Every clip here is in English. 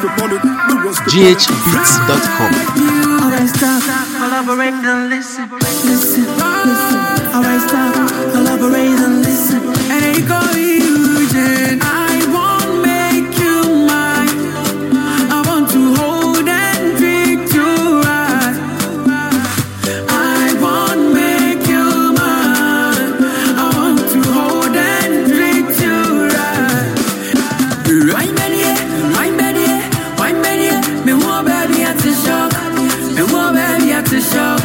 GHbeats.com. Alright, stop, collaborate and listen, listen, listen. Alright, stop, collaborate and listen. And I call you, Jen. I won't make you mine. I want to hold and treat you right. I won't make you mine. I want to hold and treat you right. Right, baby, right, baby, right, baby. Me want baby at the shop. Me want baby at the shop.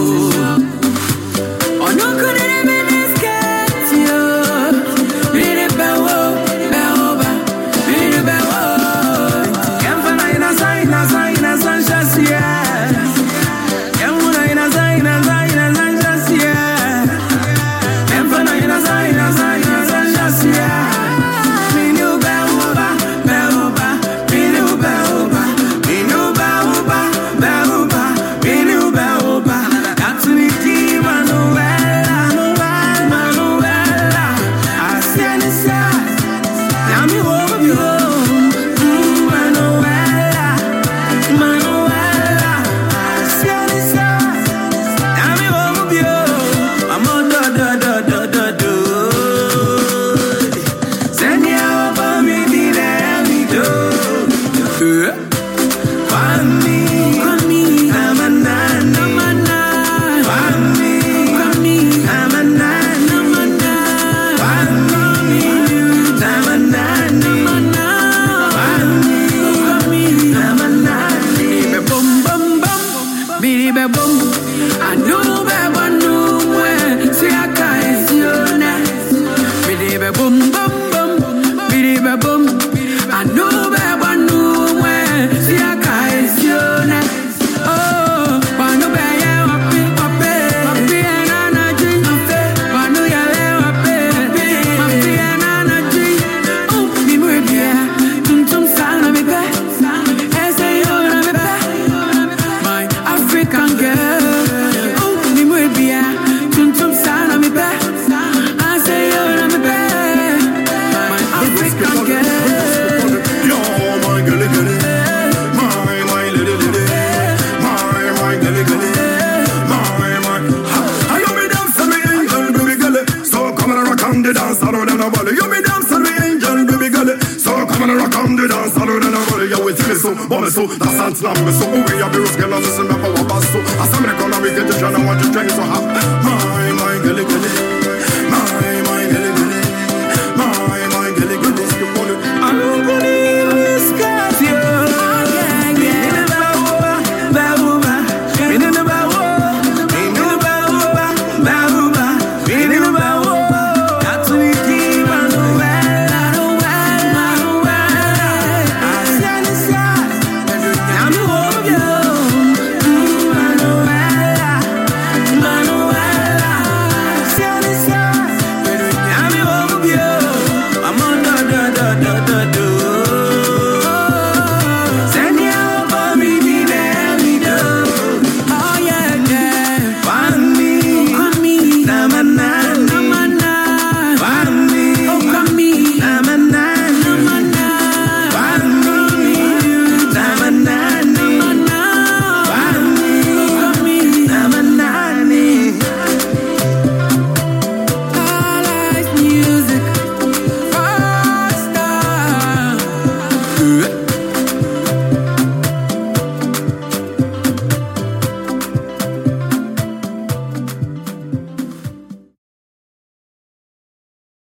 Oh, no good in me this cat, yo. Really bewo, bewo, really bewo. Can't find a sign, just yeah. Can't find a sign, just yeah. Can't find a sign, just yeah. Me new bewo, bewo, me new bewo, me new bewo, bewo, me new bewo. That's me team, Manuela. I stand inside, now me over you. Manuela. I stand inside, now me over you. I'm on do. Send me over me, let me do. Find me, I'm a nine. Find me, I'm a nine. Find me, I'm a nine. Find me, I'm a nine. Baby, boom, boom, boom. Baby, boom. I know that one new way. See, I can't see you now. Baby, boom, boom, boom. Baby, boom. I know that one new way. See, I can't see you now. Oh, I know that you wapi and energy. I know you wapi and energy. Oh, me move here. Tum sana me be. Say you na me be. My African girl. Oh, me move here. Tum sana me be. I say you na me be. My African girl. Yo, my girlie, girlie. My lady, lady. My girlie, girlie. My. I you me dance and me angel, baby girlie. So come and rock on the dance, I don't know about it. You me dance and me angel, baby girlie. So come and rock on the dance, I don't know about it. You with me so, bomb so, that's not slam so. We have the rose girl, listen, never was so. I saw me the corner, we get the job, I want to drink so hot. My girlie, girlie.